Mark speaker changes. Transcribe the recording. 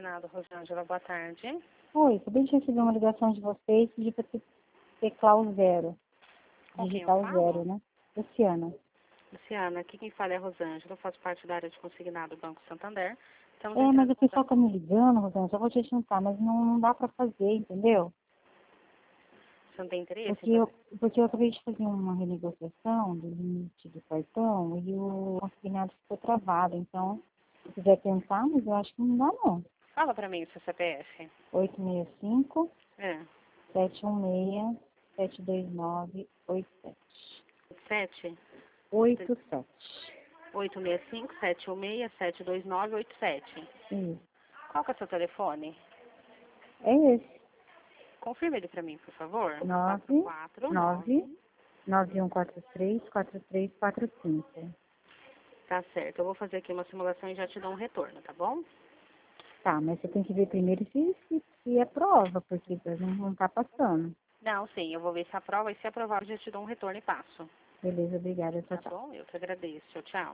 Speaker 1: consignado, Rosângela. Boa tarde.
Speaker 2: Oi, acabei de receber uma ligação de vocês, pedi para teclar o zero,
Speaker 1: Com quem eu
Speaker 2: digitar o
Speaker 1: falo?
Speaker 2: zero, né? Luciana.
Speaker 1: Luciana, aqui quem fala é a Rosângela. Eu faço parte da área de consignado do Banco Santander. Estamos
Speaker 2: Mas
Speaker 1: entrando
Speaker 2: o
Speaker 1: em contato.
Speaker 2: pessoal tá me ligando, Rosana, só vou te juntar, mas não dá para fazer, entendeu?
Speaker 1: Você não tem interesse em
Speaker 2: Porque
Speaker 1: fazer?
Speaker 2: eu acabei de fazer uma renegociação do limite do cartão e o consignado ficou travado. Então, se quiser tentar, mas eu acho que não dá não.
Speaker 1: Fala pra mim o seu CPF.
Speaker 2: 865
Speaker 1: É.
Speaker 2: 716 729 87.
Speaker 1: 7
Speaker 2: 87.
Speaker 1: 865 716 729 87.
Speaker 2: Isso.
Speaker 1: Qual que é o seu telefone?
Speaker 2: É esse.
Speaker 1: Confirma ele pra mim, por favor.
Speaker 2: 9 9 9143 4345.
Speaker 1: Tá certo. Eu vou fazer aqui uma simulação e já te dou um retorno, tá bom?
Speaker 2: Tá, mas você tem que ver primeiro se é prova, porque não tá passando.
Speaker 1: Não, sim. Eu vou ver se aprova e se aprovar eu já te dou um retorno e passo.
Speaker 2: Beleza, obrigada. Tchau,
Speaker 1: Tá
Speaker 2: tchau.
Speaker 1: bom? Eu que agradeço. Tchau, tchau.